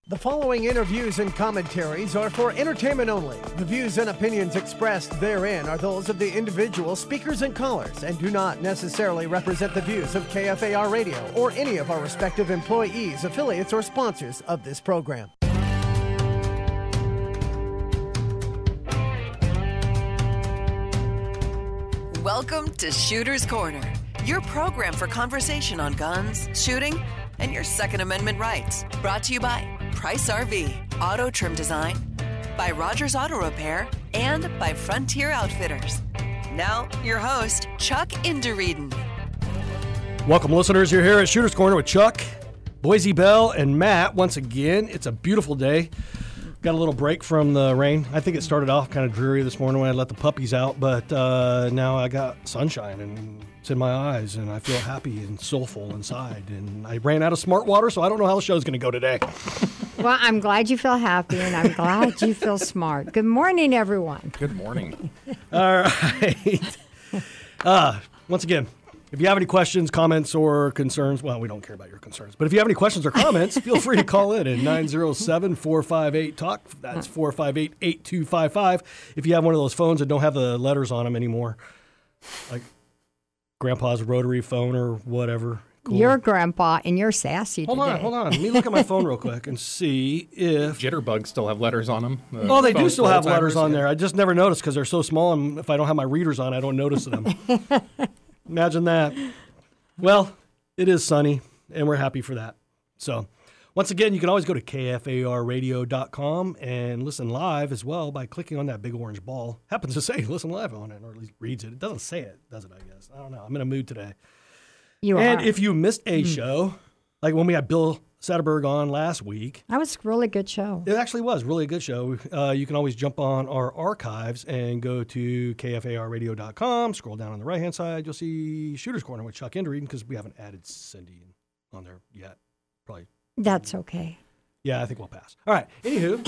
The following interviews and commentaries are for entertainment only. The views and opinions expressed therein are those of the individual speakers and callers and do not necessarily represent the views of KFAR Radio or any of our respective employees, affiliates, or sponsors of this program. Welcome to Shooter's Corner, your program for conversation on guns, shooting, and your Second Amendment rights. Brought to you by Price RV, Auto Trim Design, by Rogers Auto Repair, and by Frontier Outfitters. Now, your host, Chuck Indereden. Welcome, listeners. You're here at Shooter's Corner with Chuck, Boise Bell, and Matt. Once again, it's a beautiful day. Got a little break from the rain. I think it started off kind of dreary this morning when I let the puppies out, but now I got sunshine and it's in my eyes, and I feel happy and soulful inside. And I ran out of smart water, so I don't know how the show's going to go today. Well, I'm glad you feel happy, and I'm glad you feel smart. Good morning, everyone. Good morning. All right. Once again, if you have any questions, comments, or concerns, well, we don't care about your concerns, but if you have any questions or comments, feel free to call in at 907-458-TALK. That's 458-8255. If you have one of those phones that don't have the letters on them anymore, like Grandpa's rotary phone or whatever. Cool. You're Grandpa, and you're sassy today. Hold on. Let me look at my phone real quick and see if... Jitterbugs still have letters on them. Oh, they do still have letters on there. I just never noticed because they're so small, and if I don't have my readers on, I don't notice them. Imagine that. Well, it is sunny, and we're happy for that. So, once again, you can always go to kfarradio.com and listen live as well by clicking on that big orange ball. Happens to say listen live on it, or at least reads it. It doesn't say it, does it, I guess? I don't know. I'm in a mood today. And if you missed a show, like when we had Bill Satterberg on last week. That was a really good show. It actually was really a good show. You can always jump on our archives and go to kfarradio.com. Scroll down on the right-hand side. You'll see Shooter's Corner with Chuck Indereden because we haven't added Cindy on there yet. Probably. That's okay. Yeah, I think we'll pass. All right. Anywho,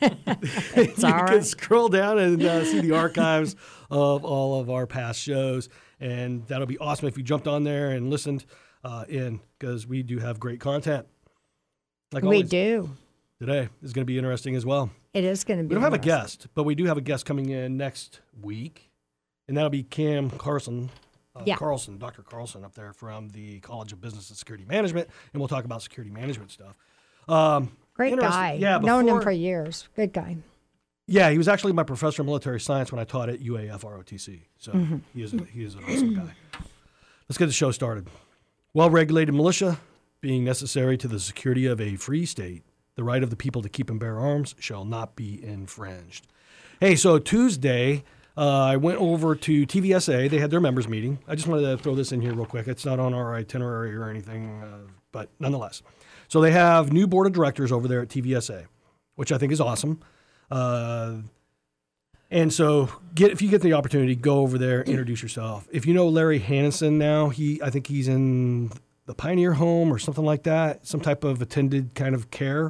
it's all you right. can scroll down and see the archives of all of our past shows. And that'll be awesome if you jumped on there and listened in because we do have great content. Like we always, do. Today is going to be interesting as well. It is going to be. We don't have a guest, but we do have a guest coming in next week, and that'll be Cam Carlson. Dr. Carlson up there from the College of Business and Security Management, and we'll talk about security management stuff. Great guy. Yeah, known him for years. Good guy. Yeah, he was actually my professor of military science when I taught at UAF-ROTC. So he is an awesome guy. Let's get the show started. Well-regulated militia being necessary to the security of a free state, the right of the people to keep and bear arms shall not be infringed. Hey, so Tuesday, I went over to TVSA. They had their members meeting. I just wanted to throw this in here real quick. It's not on our itinerary or anything, but nonetheless. So they have new board of directors over there at TVSA, which I think is awesome. And so if you get the opportunity, go over there, introduce yourself. If you know Larry Hannison now, I think he's in the Pioneer Home or something like that, some type of attended kind of care.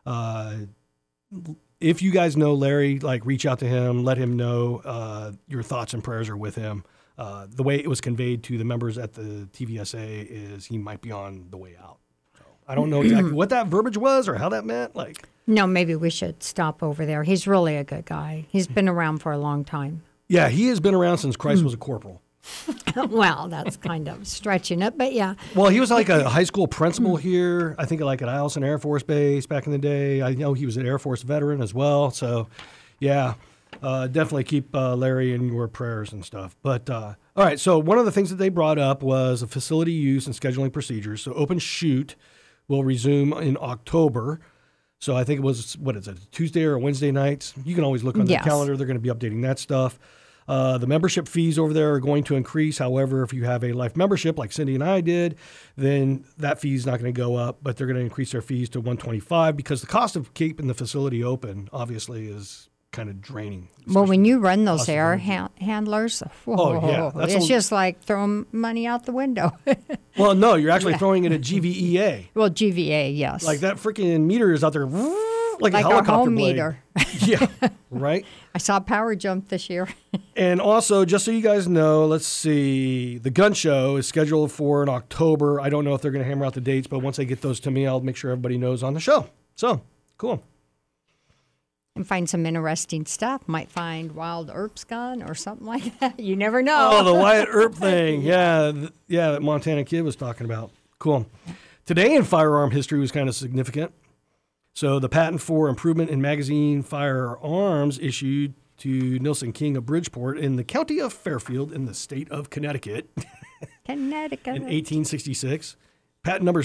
If you guys know Larry, reach out to him, let him know your thoughts and prayers are with him. The way it was conveyed to the members at the TVSA is he might be on the way out. So I don't know exactly what that verbiage was or how that meant. No, maybe we should stop over there. He's really a good guy. He's been around for a long time. Yeah, he has been around since Christ was a corporal. Well, that's kind of stretching it, but yeah. Well, he was like a high school principal here, I think at Eielson Air Force Base back in the day. I know he was an Air Force veteran as well. So, yeah, definitely keep Larry in your prayers and stuff. But, all right, so one of the things that they brought up was the facility use and scheduling procedures. So Open Shoot will resume in October. So I think it was, Tuesday or Wednesday nights? You can always look on the calendar. They're going to be updating that stuff. The membership fees over there are going to increase. However, if you have a life membership like Cindy and I did, then that fee is not going to go up, but they're going to increase their fees to $125 because the cost of keeping the facility open obviously is kind of draining. Well, when you run those air handlers, it's just like throwing money out the window. Well, no, you're actually throwing it at GVEA. Well, GVA, yes. Like that freaking meter is out there like a our helicopter home blade. meter. Yeah, right? I saw Power Jump this year. And also, just so you guys know, let's see, the gun show is scheduled for in October. I don't know if they're going to hammer out the dates, but once they get those to me, I'll make sure everybody knows on the show. So, Cool. And find some interesting stuff. Might find Wild Earp's gun or something like that. You never know. Oh, the Wyatt Earp thing. Yeah, that Montana kid was talking about. Cool. Today in firearm history was kind of significant. So the patent for improvement in magazine firearms issued to Nilson King of Bridgeport in the county of Fairfield in the state of Connecticut Connecticut. in 1866. Patent number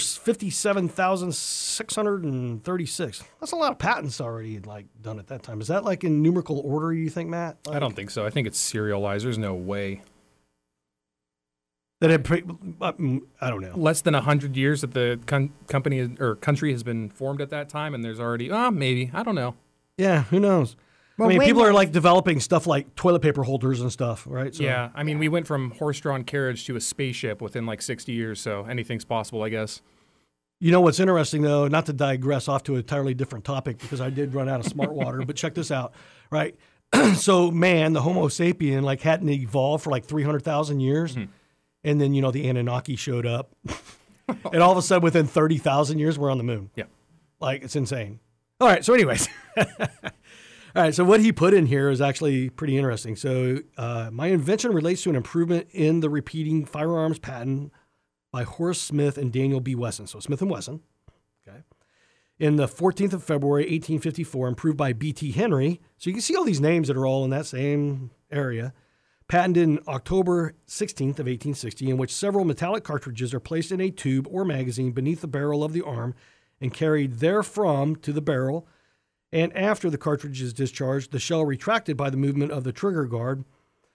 57,636. That's a lot of patents already done at that time. Is that in numerical order, you think, Matt? I don't think so. I think it's serialized. There's no way. I don't know. Less than 100 years that the company or country has been formed at that time, and there's already, maybe. I don't know. Yeah, who knows? Well, people are developing stuff like toilet paper holders and stuff, right? So, yeah, we went from horse-drawn carriage to a spaceship within 60 years, so anything's possible, I guess. You know what's interesting, though, not to digress off to a entirely different topic because I did run out of smart water, but check this out, right? So man, the Homo sapien, hadn't evolved for 300,000 years. Mm-hmm. And then, the Anunnaki showed up. And all of a sudden, within 30,000 years, we're on the moon. Yeah. It's insane. All right, so anyways. All right, so what he put in here is actually pretty interesting. So my invention relates to an improvement in the repeating firearms patent by Horace Smith and Daniel B. Wesson. So Smith & Wesson, okay. In the 14th of February, 1854, improved by B.T. Henry. So you can see all these names that are all in that same area. Patented in October 16th of 1860, in which several metallic cartridges are placed in a tube or magazine beneath the barrel of the arm and carried therefrom to the barrel. And after the cartridge is discharged, the shell retracted by the movement of the trigger guard.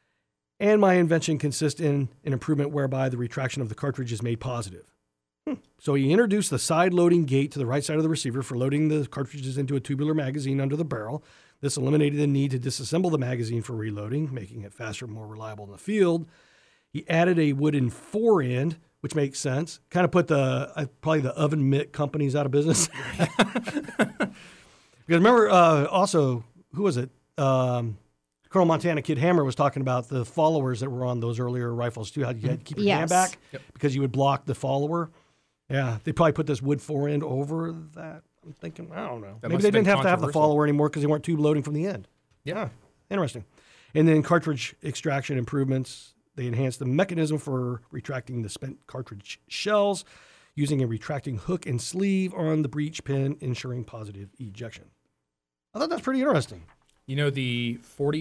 And my invention consists in an improvement whereby the retraction of the cartridge is made positive. So he introduced the side loading gate to the right side of the receiver for loading the cartridges into a tubular magazine under the barrel. This eliminated the need to disassemble the magazine for reloading, making it faster and more reliable in the field. He added a wooden forend, which makes sense. Kind of put probably the oven mitt companies out of business. Because remember, also, who was it? Colonel Montana Kid Hammer was talking about the followers that were on those earlier rifles too. How you had to keep your hand back because you would block the follower. Yeah, they probably put this wood forend over that. I'm thinking, I don't know. Maybe they didn't have to have the follower anymore because they weren't tube loading from the end. Yeah, interesting. And then cartridge extraction improvements. They enhanced the mechanism for retracting the spent cartridge shells using a retracting hook and sleeve on the breech pin, ensuring positive ejection. I thought that's pretty interesting. The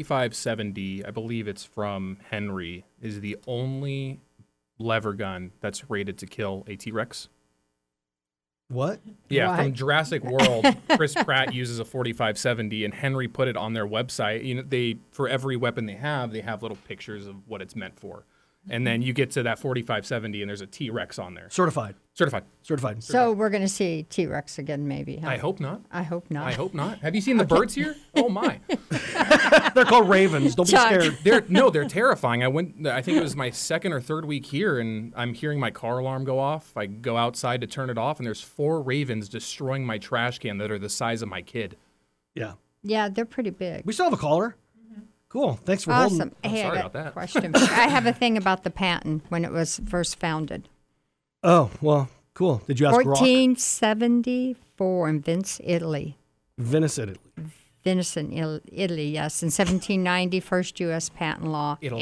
4570, I believe it's from Henry, is the only lever gun that's rated to kill a T-Rex. What? Yeah, what? From Jurassic World, Chris Pratt uses a 4570, and Henry put it on their website. They for every weapon they have little pictures of what it's meant for. And then you get to that 4570, and there's a T-Rex on there. Certified. So we're going to see T-Rex again, maybe. Huh? I hope not. I hope not. Have you seen the birds here? Oh, my. They're called ravens. Don't be scared. They're terrifying. I think it was my second or third week here, and I'm hearing my car alarm go off. I go outside to turn it off, and there's 4 ravens destroying my trash can that are the size of my kid. Yeah. Yeah, they're pretty big. We still have a caller. Cool. Thanks for awesome. holding. Hey, sorry I about that. Question. I have a thing about the patent when it was first founded. Oh, well, cool. Did you ask Brock? 1474 in Venice, Italy. Venice, Italy. Italy, yes. In 1790, first U.S. patent law. Italy.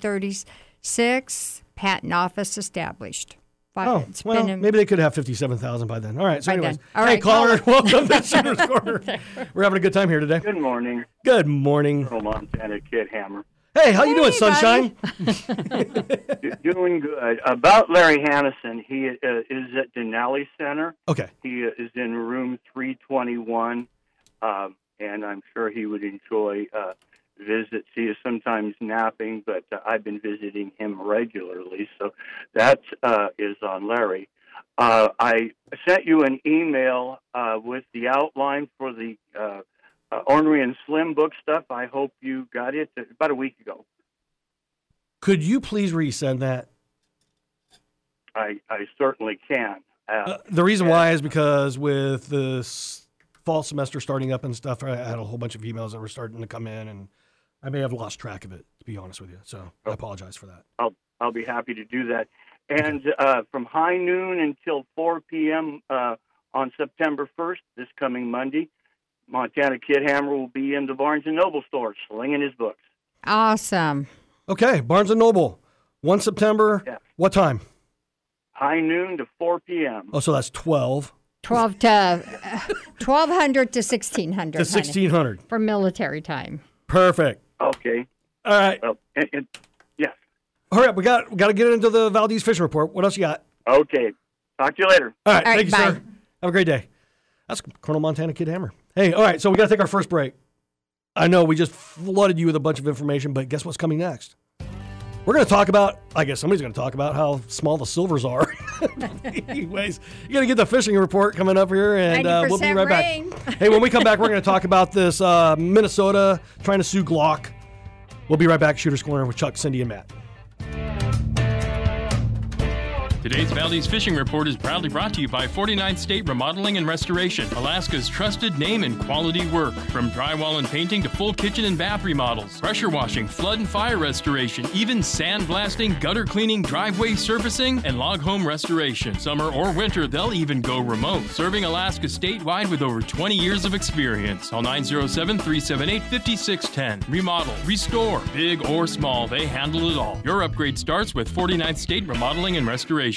1836, patent office established. Maybe they could have 57,000 by then. All right. So, anyways, all right, caller, welcome to Shooter's Corner. We're having a good time here today. Good morning. Good morning. Colonel Montana Kid Hammer. Hey, how you doing, Sunshine? Doing good. About Larry Hannison, he is at Denali Center. Okay. He is in room 321, and I'm sure he would enjoy visits. He is sometimes napping, but I've been visiting him regularly, so that is on Larry. I sent you an email with the outline for the Ornery and Slim book stuff. I hope you got it about a week ago. Could you please resend that? I certainly can. The reason why is because with the fall semester starting up and stuff, I had a whole bunch of emails that were starting to come in, and I may have lost track of it, to be honest with you. So I apologize for that. I'll be happy to do that. And from high noon until 4 p.m. On September 1st, this coming Monday, Montana Kid Hammer will be in the Barnes & Noble store slinging his books. Awesome. Okay, Barnes & Noble, 1 September. Yeah. What time? High noon to 4 p.m. Oh, so that's 12 12 to 1200 to 1600. to 1600. For military time. Perfect. Okay. All right. Well, yes. Hurry up. We got to get into the Valdez Fishing Report. What else you got? Okay. Talk to you later. All right. All right, Thank you, bye. sir. Have a great day. That's Colonel Montana Kid Hammer. Hey, all right. So we got to take our first break. I know we just flooded you with a bunch of information, but guess what's coming next? We're going to talk about, I guess somebody's going to talk about how small the silvers are. Anyways, you're going to get the fishing report coming up here, and we'll be right rain. back. Hey, when we come back, we're going to talk about this Minnesota trying to sue Glock. We'll be right back, Shooter's Corner with Chuck, Cindy, and Matt. Today's Valdez Fishing Report is proudly brought to you by 49th State Remodeling and Restoration, Alaska's trusted name in quality work. From drywall and painting to full kitchen and bath remodels, pressure washing, flood and fire restoration, even sandblasting, gutter cleaning, driveway surfacing, and log home restoration. Summer or winter, they'll even go remote. Serving Alaska statewide with over 20 years of experience. Call 907-378-5610. Remodel, restore, big or small, they handle it all. Your upgrade starts with 49th State Remodeling and Restoration.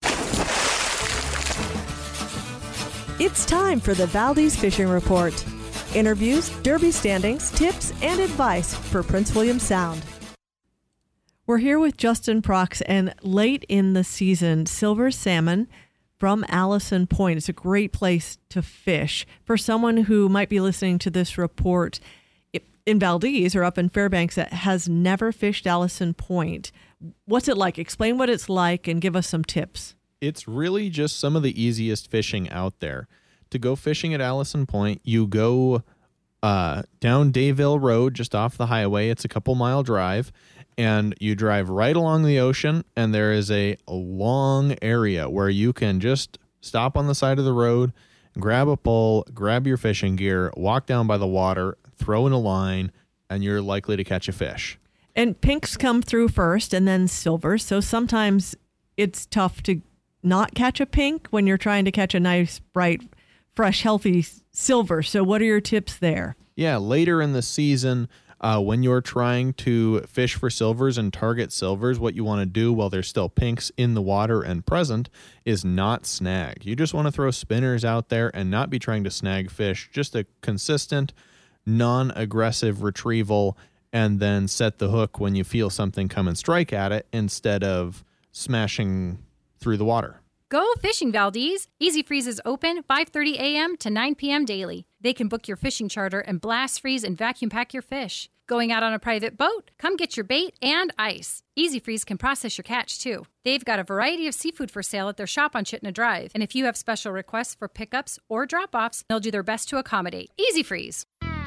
It's time for the Valdez Fishing Report. Interviews, derby standings, tips, and advice for Prince William Sound. We're here with Justin Prox, and late in the season, silver salmon from Allison Point. It's a great place to fish. For someone who might be listening to this report in Valdez or up in Fairbanks that has never fished Allison Point, what's it like? Explain what it's like and give us some tips. It's really just some of the easiest fishing out there. To go fishing at Allison Point, you go down Dayville Road, just off the highway. It's a couple-mile drive, and you drive right along the ocean, and there is a long area where you can just stop on the side of the road, grab a pole, grab your fishing gear, walk down by the water, throw in a line, and you're likely to catch a fish. And pinks come through first and then silvers. So sometimes it's tough to not catch a pink when you're trying to catch a nice, bright, fresh, healthy silver. So what are your tips there? Yeah, later in the season, when you're trying to fish for silvers and target silvers, what you want to do while there's still pinks in the water and present is not snag. You just want to throw spinners out there and not be trying to snag fish. Just a consistent, non-aggressive retrieval, and then set the hook when you feel something come and strike at it instead of smashing through the water. Go fishing, Valdez. Easy Freeze is open 5:30 a.m. to 9 p.m. daily. They can book your fishing charter and blast freeze and vacuum pack your fish. Going out on a private boat? Come get your bait and ice. Easy Freeze can process your catch, too. They've got a variety of seafood for sale at their shop on Chittenden Drive. And if you have special requests for pickups or drop-offs, they'll do their best to accommodate. Easy Freeze.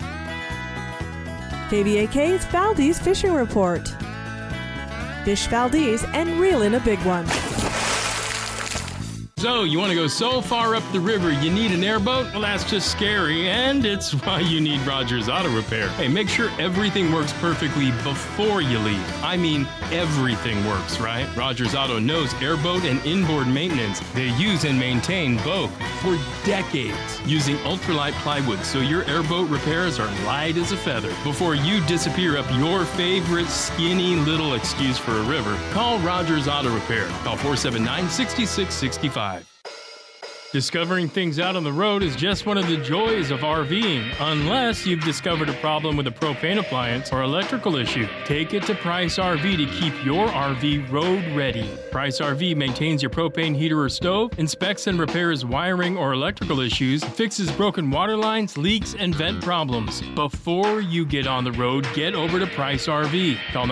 KVAK's Valdez Fishing Report. Fish Valdez and reel in a big one. So, you want to go so far up the river you need an airboat? Well, that's just scary, and it's why you need Rogers Auto Repair. Hey, make sure everything works perfectly before you leave. I mean, everything works, right? Rogers Auto knows airboat and inboard maintenance. They use and maintain both for decades, using ultralight plywood so your airboat repairs are light as a feather. Before you disappear up your favorite skinny little excuse for a river, call Rogers Auto Repair. Call 479-6665. Discovering things out on the road is just one of the joys of RVing, unless you've discovered a problem with a propane appliance or electrical issue. Take it to Price RV to keep your RV road ready. Price RV maintains your propane heater or stove, inspects and repairs wiring or electrical issues, fixes broken water lines, leaks, and vent problems. Before you get on the road, get over to Price RV. Call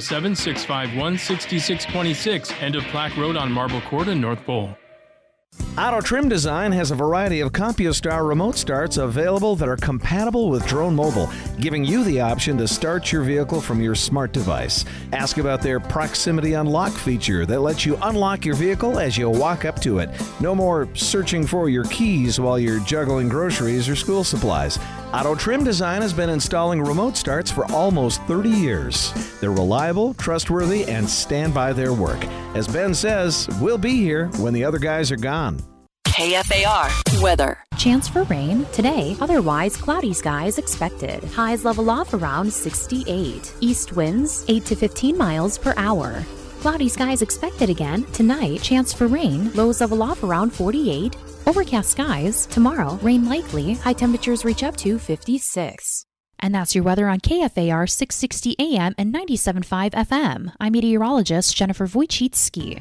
907-651-6626, end of Plaque Road on Marble Court in North Pole. Auto Trim Design has a variety of CompuStar remote starts available that are compatible with Drone Mobile, giving you the option to start your vehicle from your smart device. Ask about their Proximity Unlock feature that lets you unlock your vehicle as you walk up to it. No more searching for your keys while you're juggling groceries or school supplies. Auto Trim Design has been installing remote starts for almost 30 years. They're reliable, trustworthy, and stand by their work. As Ben says, we'll be here when the other guys are gone. KFAR weather. Chance for rain today, otherwise cloudy skies expected. Highs level off around 68. East winds 8 to 15 miles per hour. Cloudy skies expected again tonight. Chance for rain, lows level off around 48. Overcast skies tomorrow, rain likely. High temperatures reach up to 56. And that's your weather on KFAR 660 AM and 97.5 FM. I'm meteorologist Jennifer Wojcicki.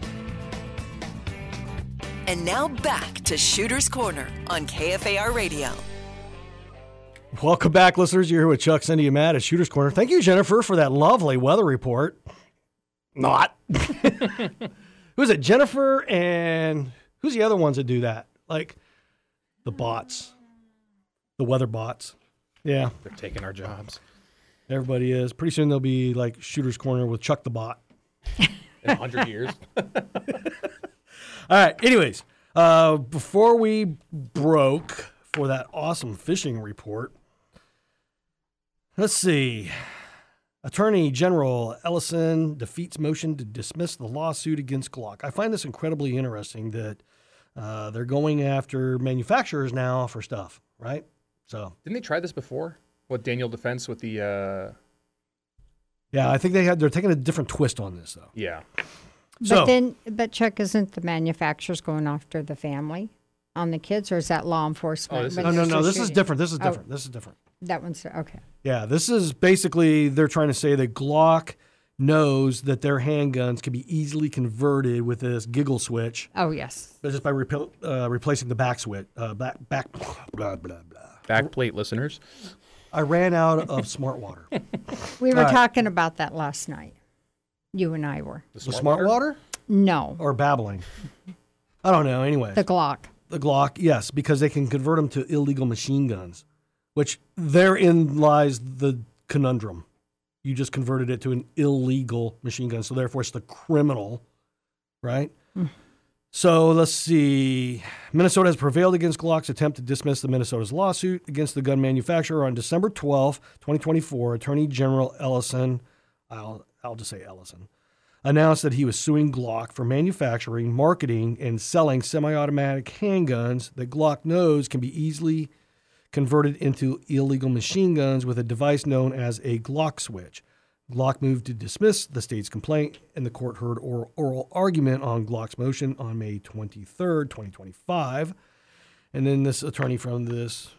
And now back to Shooter's Corner on KFAR Radio. Welcome back, listeners. You're here with Chuck, Cindy, and Matt at Shooter's Corner. Thank you, Jennifer, for that lovely weather report. Not. Who's it? Jennifer and who's the other ones that do that? Like the bots, the weather bots. Yeah. They're taking our jobs. Everybody is. Pretty soon there'll be like Shooter's Corner with Chuck the Bot. In 100 years. All right. Anyways, before we broke for that awesome fishing report, let's see. Attorney General Ellison defeats motion to dismiss the lawsuit against Glock. I find this incredibly interesting that they're going after manufacturers now for stuff, right? So didn't they try this before? What, Daniel Defense with the? Yeah, I think they're taking a different twist on this though. Yeah. But Chuck, isn't the manufacturers going after the family on the kids, or is that law enforcement? No. This is different. This is different. That one's okay. Yeah, this is basically they're trying to say that Glock knows that their handguns can be easily converted with this giggle switch. Oh yes. Just by replacing the back switch, back blah blah blah. Backplate listeners. I ran out of smart water. We were talking about that last night. You and I were. The smart water? No. Or babbling? I don't know. Anyway. The Glock. The Glock, yes, because they can convert them to illegal machine guns, which therein lies the conundrum. You just converted it to an illegal machine gun, so therefore it's the criminal, right? So let's see. Minnesota has prevailed against Glock's attempt to dismiss the Minnesota's lawsuit against the gun manufacturer on December 12, 2024. Attorney General Ellison, I'll just say Ellison, announced that he was suing Glock for manufacturing, marketing, and selling semi-automatic handguns that Glock knows can be easily converted into illegal machine guns with a device known as a Glock switch. Glock moved to dismiss the state's complaint, and the court heard oral argument on Glock's motion on May 23rd, 2025. And then this attorney from this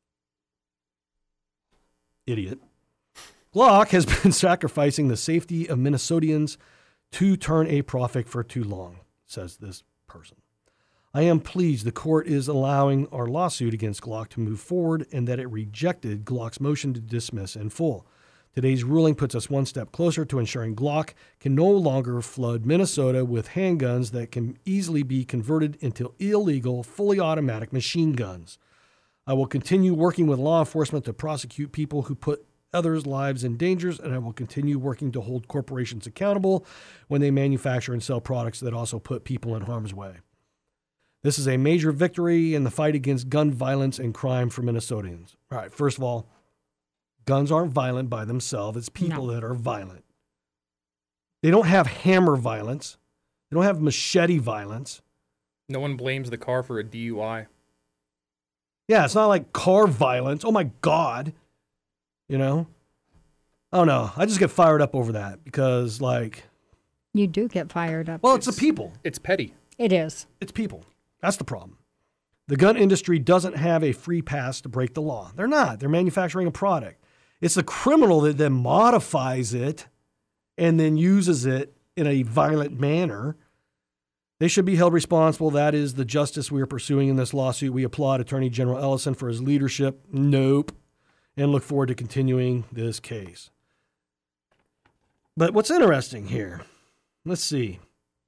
idiot, Glock has been sacrificing the safety of Minnesotans to turn a profit for too long, says this person. I am pleased the court is allowing our lawsuit against Glock to move forward and that it rejected Glock's motion to dismiss in full. Today's ruling puts us one step closer to ensuring Glock can no longer flood Minnesota with handguns that can easily be converted into illegal, fully automatic machine guns. I will continue working with law enforcement to prosecute people who put others' lives in danger, and I will continue working to hold corporations accountable when they manufacture and sell products that also put people in harm's way. This is a major victory in the fight against gun violence and crime for Minnesotans. All right, first of all, guns aren't violent by themselves. It's people that are violent. They don't have hammer violence. They don't have machete violence. No one blames the car for a DUI. Yeah, it's not like car violence. Oh, my God. You know? I don't know. I just get fired up over that because, like... You do get fired up. Well, it's the people. It's petty. It is. It's people. That's the problem. The gun industry doesn't have a free pass to break the law. They're not. They're manufacturing a product. It's the criminal that then modifies it and then uses it in a violent manner. They should be held responsible. That is the justice we are pursuing in this lawsuit. We applaud Attorney General Ellison for his leadership. Nope. And look forward to continuing this case. But what's interesting here, let's see.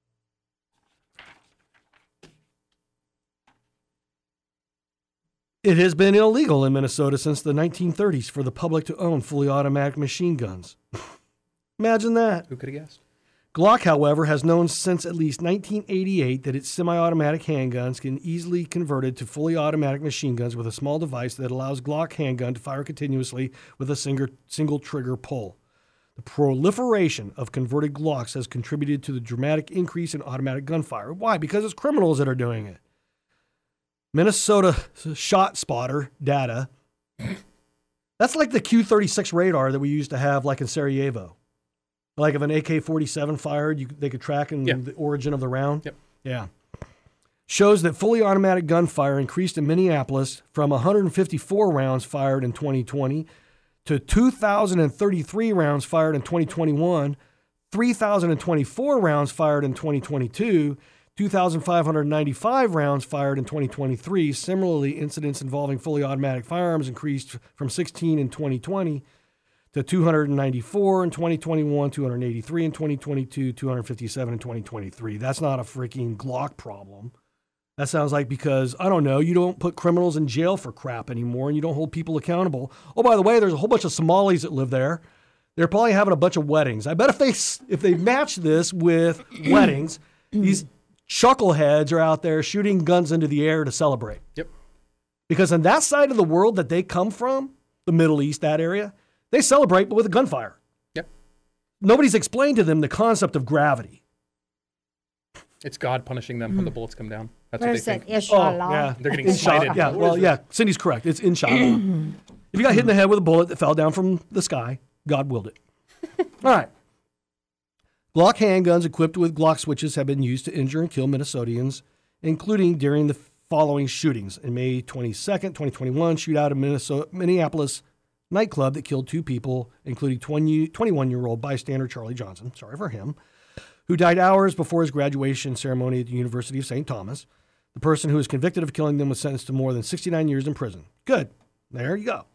It has been illegal in Minnesota since the 1930s for the public to own fully automatic machine guns. Imagine that. Who could have guessed? Glock, however, has known since at least 1988 that its semi-automatic handguns can easily be converted to fully automatic machine guns with a small device that allows Glock handgun to fire continuously with a single trigger pull. The proliferation of converted Glocks has contributed to the dramatic increase in automatic gunfire. Why? Because it's criminals that are doing it. Minnesota shot spotter data. That's like the Q-36 radar that we used to have like in Sarajevo. Like if an AK-47 fired, they could track the origin of the round. Yep. Yeah. Shows that fully automatic gunfire increased in Minneapolis from 154 rounds fired in 2020 to 2,033 rounds fired in 2021, 3,024 rounds fired in 2022, 2,595 rounds fired in 2023. Similarly, incidents involving fully automatic firearms increased from 16 in 2020 to 294 in 2021, 283 in 2022, 257 in 2023. That's not a freaking Glock problem. That sounds like because, I don't know, you don't put criminals in jail for crap anymore and you don't hold people accountable. Oh, by the way, there's a whole bunch of Somalis that live there. They're probably having a bunch of weddings. I bet if they match this with weddings, these chuckleheads are out there shooting guns into the air to celebrate. Yep. Because on that side of the world that they come from, the Middle East, that area, they celebrate but with a gunfire. Yep. Nobody's explained to them the concept of gravity. It's God punishing them when the bullets come down. That's what they think. Inshallah. Oh, yeah. They're getting Inshallah. smited. Yeah, well, yeah, Cindy's correct. It's inshallah. If you got hit in the head with a bullet that fell down from the sky, God willed it. All right. Glock handguns equipped with Glock switches have been used to injure and kill Minnesotans, including during the following shootings. In May 22nd, 2021, shootout in Minneapolis nightclub that killed 2 people, including 21-year-old bystander Charlie Johnson, sorry for him, who died hours before his graduation ceremony at the University of St. Thomas. The person who was convicted of killing them was sentenced to more than 69 years in prison. Good. There you go.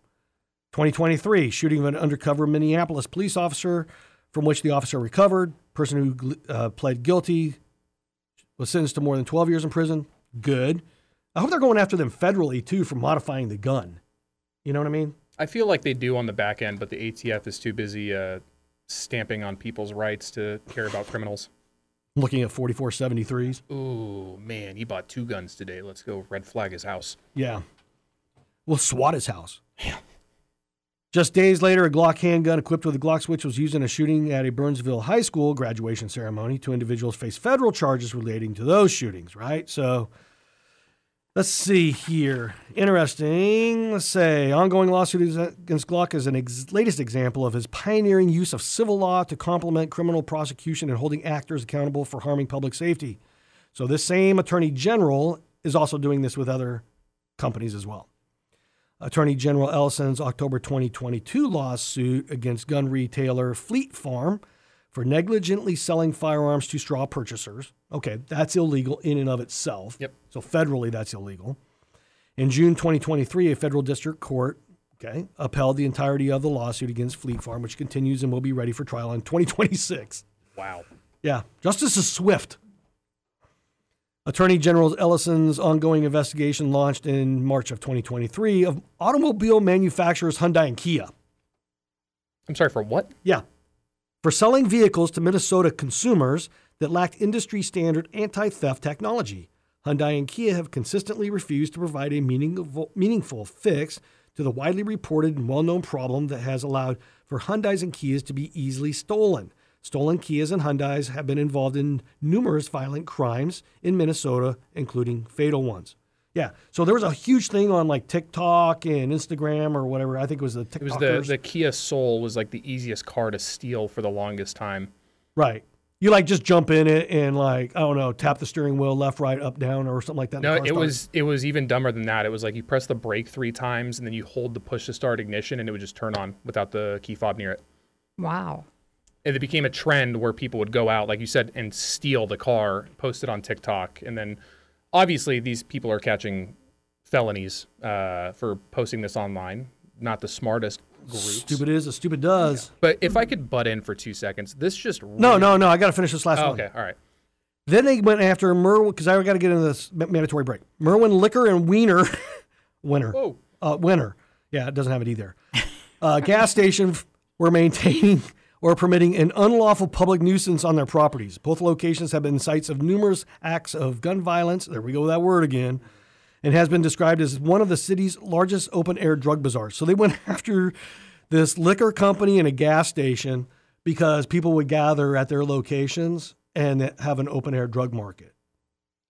2023, shooting of an undercover Minneapolis police officer from which the officer recovered. Person who pled guilty was sentenced to more than 12 years in prison. Good. I hope they're going after them federally, too, for modifying the gun. You know what I mean? I feel like they do on the back end, but the ATF is too busy stamping on people's rights to care about criminals. Looking at 4473s. Ooh, man, he bought 2 guns today. Let's go red flag his house. Yeah. We'll SWAT his house. Yeah. Just days later, a Glock handgun equipped with a Glock switch was used in a shooting at a Burnsville high school graduation ceremony. 2 individuals face federal charges relating to those shootings, right? So let's see here. Interesting. Let's say ongoing lawsuit against Glock is an latest example of his pioneering use of civil law to complement criminal prosecution and holding actors accountable for harming public safety. So this same attorney general is also doing this with other companies as well. Attorney General Ellison's October 2022 lawsuit against gun retailer Fleet Farm for negligently selling firearms to straw purchasers. Okay, that's illegal in and of itself. Yep. So federally, that's illegal. In June 2023, a federal district court upheld the entirety of the lawsuit against Fleet Farm, which continues and will be ready for trial in 2026. Wow. Yeah, justice is swift. Attorney General Ellison's ongoing investigation launched in March of 2023 of automobile manufacturers Hyundai and Kia. I'm sorry, for what? Yeah. For selling vehicles to Minnesota consumers that lacked industry-standard anti-theft technology. Hyundai and Kia have consistently refused to provide a meaningful fix to the widely reported and well-known problem that has allowed for Hyundais and Kias to be easily stolen. Stolen Kias and Hyundais have been involved in numerous violent crimes in Minnesota, including fatal ones. Yeah, so there was a huge thing on like TikTok and Instagram or whatever. I think it was the TikTokers. It was the Kia Soul was like the easiest car to steal for the longest time. Right. You like just jump in it and like, I don't know, tap the steering wheel left, right, up, down, or something like that. No, it was even dumber than that. It was like you press the brake 3 times and then you hold the push to start ignition and it would just turn on without the key fob near it. Wow. And it became a trend where people would go out, like you said, and steal the car, post it on TikTok. And then obviously these people are catching felonies for posting this online. Not the smartest groups. Stupid is as stupid does. Yeah. But if I could butt in for 2 seconds, this just... No, I got to finish this last one. Okay, all right. Then they went after Merwin, because I got to get into this mandatory break. Merwin Liquor and Wiener, Winner. Yeah, it doesn't have it either. Gas station were maintaining or permitting an unlawful public nuisance on their properties. Both locations have been sites of numerous acts of gun violence. There we go with that word again. And has been described as one of the city's largest open-air drug bazaars. So they went after this liquor company and a gas station because people would gather at their locations and have an open-air drug market.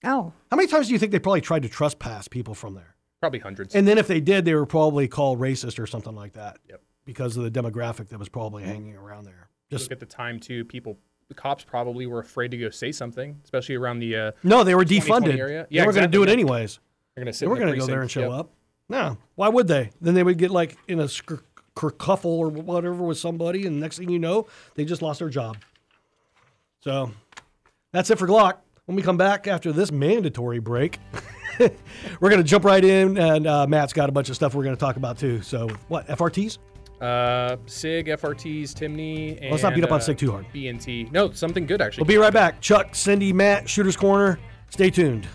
Oh. How many times do you think they probably tried to trespass people from there? Probably hundreds. And then if they did, they were probably called racist or something like that. Yep. Because of the demographic that was probably hanging around there. Look at the time, too. The cops probably were afraid to go say something, especially around the No, they were defunded. Area. They were going to do it anyways. They're going to sit They were going to go there and show up. No, why would they? Then they would get like in a kerfuffle or whatever with somebody, and next thing you know, they just lost their job. So that's it for Glock. When we come back after this mandatory break, we're going to jump right in, and Matt's got a bunch of stuff we're going to talk about too. So what, FRTs? SIG, FRTs, Timney, and let's not beat up on SIG too hard. BNT. No, something good actually. We'll be right back. Chuck, Cindy, Matt, Shooter's Corner. Stay tuned.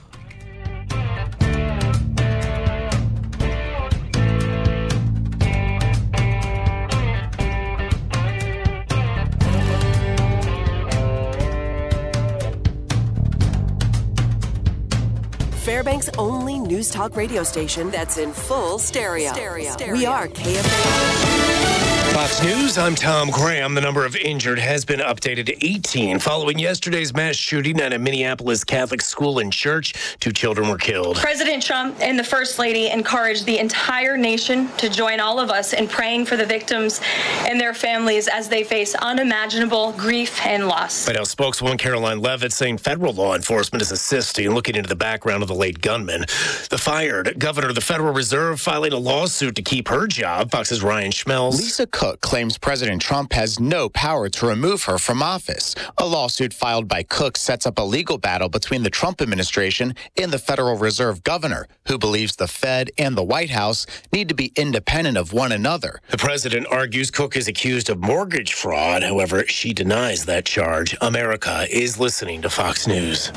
Fairbanks' only news talk radio station that's in full stereo. We are KFAR. Fox News, I'm Tom Graham. The number of injured has been updated to 18 following yesterday's mass shooting at a Minneapolis Catholic school and church. 2 children were killed. President Trump and the First Lady encouraged the entire nation to join all of us in praying for the victims and their families as they face unimaginable grief and loss. White House spokeswoman Caroline Leavitt saying federal law enforcement is assisting in looking into the background of the late gunman. The fired governor of the Federal Reserve filing a lawsuit to keep her job. Fox's Ryan Schmelz. Lisa Cook claims President Trump has no power to remove her from office. A lawsuit filed by Cook sets up a legal battle between the Trump administration and the Federal Reserve governor, who believes the Fed and the White House need to be independent of one another. The president argues Cook is accused of mortgage fraud. However, she denies that charge. America is listening to Fox News.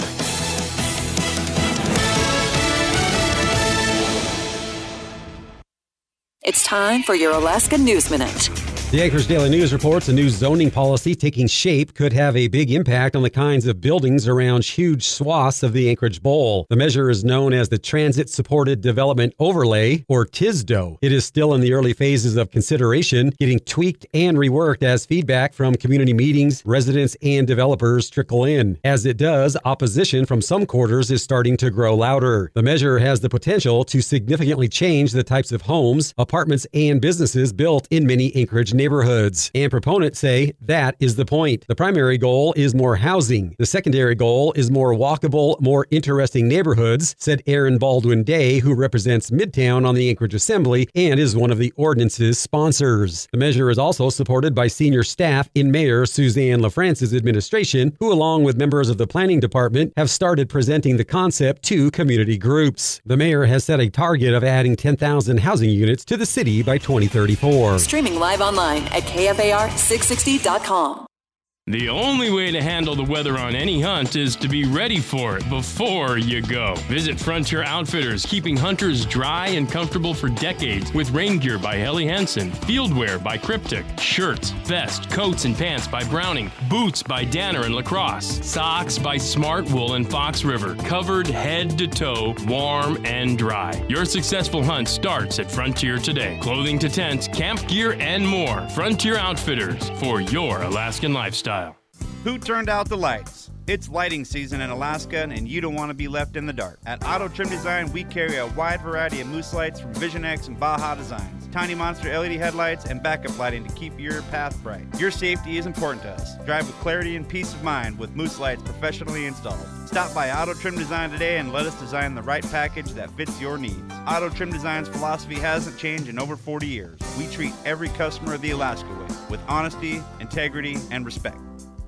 It's time for your Alaska News Minute. The Anchorage Daily News reports a new zoning policy taking shape could have a big impact on the kinds of buildings around huge swaths of the Anchorage Bowl. The measure is known as the Transit Supported Development Overlay, or TSDO. It is still in the early phases of consideration, getting tweaked and reworked as feedback from community meetings, residents, and developers trickle in. As it does, opposition from some quarters is starting to grow louder. The measure has the potential to significantly change the types of homes, apartments, and businesses built in many Anchorage neighborhoods. And proponents say that is the point. The primary goal is more housing. The secondary goal is more walkable, more interesting neighborhoods, said Aaron Baldwin Day, who represents Midtown on the Anchorage Assembly and is one of the ordinance's sponsors. The measure is also supported by senior staff in Mayor Suzanne LaFrance's administration, who along with members of the planning department have started presenting the concept to community groups. The mayor has set a target of adding 10,000 housing units to the city by 2034. Streaming live online at KFAR660.com. The only way to handle the weather on any hunt is to be ready for it before you go. Visit Frontier Outfitters, keeping hunters dry and comfortable for decades with rain gear by Helly Hansen, field wear by Cryptic, shirts, vest, coats, and pants by Browning, boots by Danner and Lacrosse, socks by Smart Wool and Fox River, covered head to toe, warm and dry. Your successful hunt starts at Frontier today. Clothing to tents, camp gear, and more. Frontier Outfitters for your Alaskan lifestyle. Who turned out the lights? It's lighting season in Alaska, and you don't want to be left in the dark. At Auto Trim Design, we carry a wide variety of moose lights from Vision X and Baja Designs. Tiny monster LED headlights and backup lighting to keep your path bright. Your safety is important to us. Drive with clarity and peace of mind with moose lights professionally installed. Stop by Auto Trim Design today and let us design the right package that fits your needs. Auto Trim Design's philosophy hasn't changed in over 40 years. We treat every customer the Alaska way, with honesty, integrity, and respect.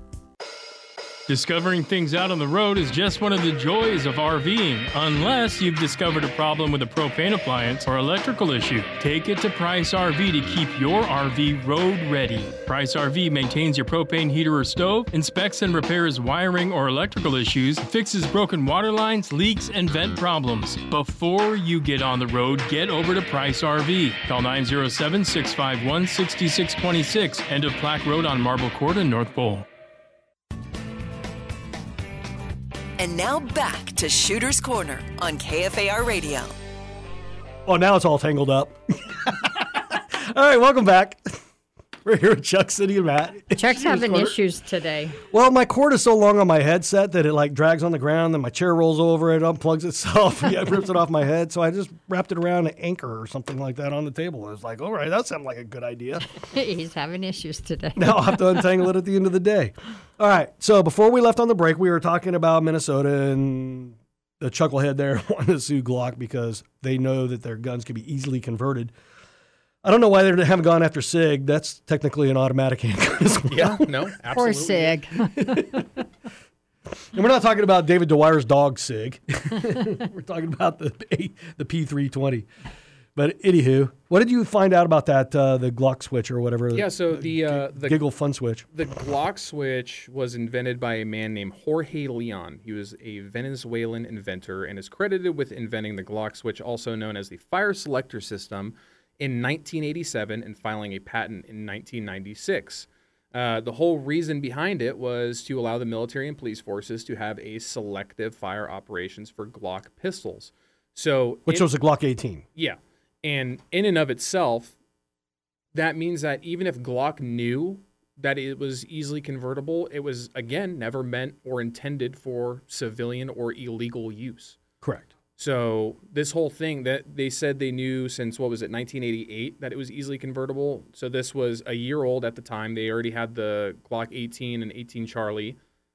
Discovering things out on the road is just one of the joys of RVing, unless you've discovered a problem with a propane appliance or electrical issue. Take it to Price RV to keep your RV road ready. Price RV maintains your propane heater or stove, inspects and repairs wiring or electrical issues, fixes broken water lines, leaks, and vent problems. Before you get on the road, get over to Price RV. Call 907-651-6626, end of Plaque Road on Marble Court in North Pole. And now back to Shooter's Corner on KFAR Radio. Oh, now it's all tangled up. All right, welcome back. We're here with Chuck City and Matt. Chuck's having issues today. Well, my cord is so long on my headset that it like drags on the ground, then my chair rolls over, it unplugs itself, it rips it off my head. So I just wrapped it around an anchor or something like that on the table. I was like, all right, that sounds like a good idea. He's having issues today. Now I'll have to untangle it at the end of the day. All right, so before we left on the break, we were talking about Minnesota and the chucklehead there wanted to sue Glock because they know that their guns can be easily converted. I don't know why they haven't gone after SIG. That's technically an automatic handgun as well. Yeah, no, absolutely. Poor SIG. And we're not talking about David Dwyer's dog SIG. We're talking about the P320. But anywho, what did you find out about that, the Glock switch or whatever? Yeah, so the Giggle Fun Switch. The Glock switch was invented by a man named Jorge Leon. He was a Venezuelan inventor and is credited with inventing the Glock switch, also known as the fire selector system, in 1987 and filing a patent in 1996. The whole reason behind it was to allow the military and police forces to have a selective fire operations for Glock pistols. Which was a Glock 18. Yeah. And in and of itself, that means that even if Glock knew that it was easily convertible, it was, again, never meant or intended for civilian or illegal use. Correct. So this whole thing that they said they knew since, 1988, that it was easily convertible. So this was a year old at the time. They already had the Glock 18 and 18 Charlie.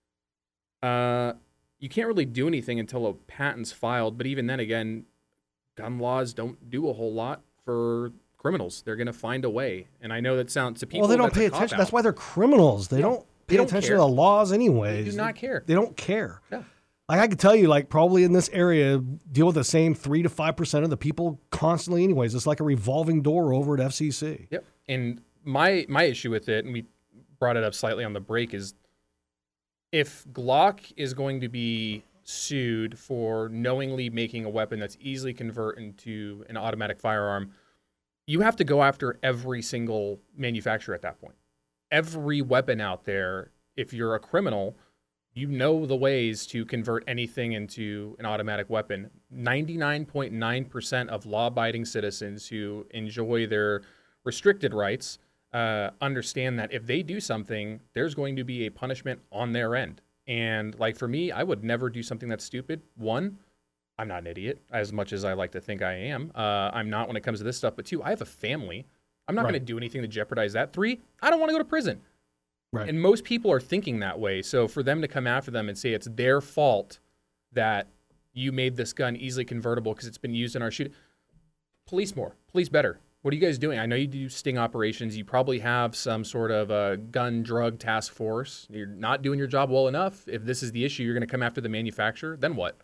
You can't really do anything until a patent's filed. But even then, again, gun laws don't do a whole lot for criminals. They're going to find a way. And I know that sounds to people. Well, they don't pay attention. That's why they're criminals. They don't pay attention to the laws anyways. They do not care. They don't care. Yeah. Like I could tell you, like probably in this area, deal with the same 3 to 5% of the people constantly anyways. It's like a revolving door over at FCC. Yep. And my issue with it, and we brought it up slightly on the break, is if Glock is going to be sued for knowingly making a weapon that's easily convert into an automatic firearm, you have to go after every single manufacturer at that point. Every weapon out there, if you're a criminal, you know the ways to convert anything into an automatic weapon. 99.9% of law-abiding citizens who enjoy their restricted rights understand that if they do something, there's going to be a punishment on their end. And like for me, I would never do something that's stupid. One, I'm not an idiot, as much as I like to think I am. I'm not when it comes to this stuff. But two, I have a family. I'm not going to do anything to jeopardize that. Three, I don't want to go to prison. Right. And most people are thinking that way. So for them to come after them and say it's their fault that you made this gun easily convertible because it's been used in our shooting, police more. Police better. What are you guys doing? I know you do sting operations. You probably have some sort of a gun drug task force. You're not doing your job well enough. If this is the issue, you're going to come after the manufacturer. Then what?